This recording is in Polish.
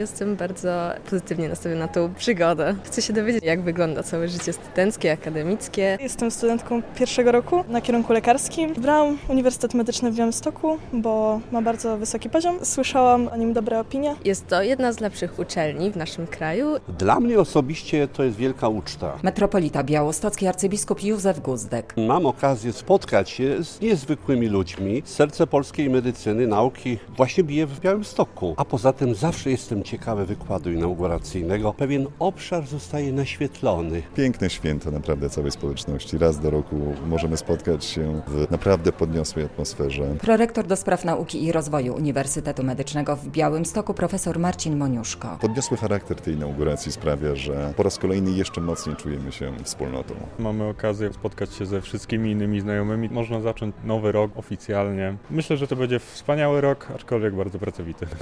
Jestem bardzo pozytywnie nastawiona na tą przygodę. Chcę się dowiedzieć, jak wygląda całe życie studenckie, akademickie. Jestem studentką pierwszego roku na kierunku lekarskim. Wybrałam Uniwersytet Medyczny w Białymstoku, bo ma bardzo wysoki poziom. Słyszałam o nim dobre opinie. Jest to jedna z lepszych uczelni w naszym kraju. Dla mnie osobiście to jest wielka uczta. Metropolita białostocki arcybiskup Józef Guzdek. Mam okazję spotkać się z niezwykłymi ludźmi. Serce polskiej medycyny, nauki właśnie bije w Białymstoku. A poza tym zawsze jestem ciekawy wykładu inauguracyjnego. Pewien obszar zostaje naświetlony. Piękne święto naprawdę całej społeczności. Raz do roku możemy spotkać się w naprawdę podniosłej atmosferze. Prorektor do spraw nauki i rozwoju Uniwersytetu Medycznego w Białymstoku profesor Marcin Moniuszko. Podniosły charakter tej inauguracji sprawia, że po raz kolejny jeszcze mocniej czujemy się wspólnotą. Mamy okazję spotkać się ze wszystkimi innymi znajomymi. Można zacząć nowy rok oficjalnie. Myślę, że to będzie wspaniały rok, aczkolwiek bardzo pracowity.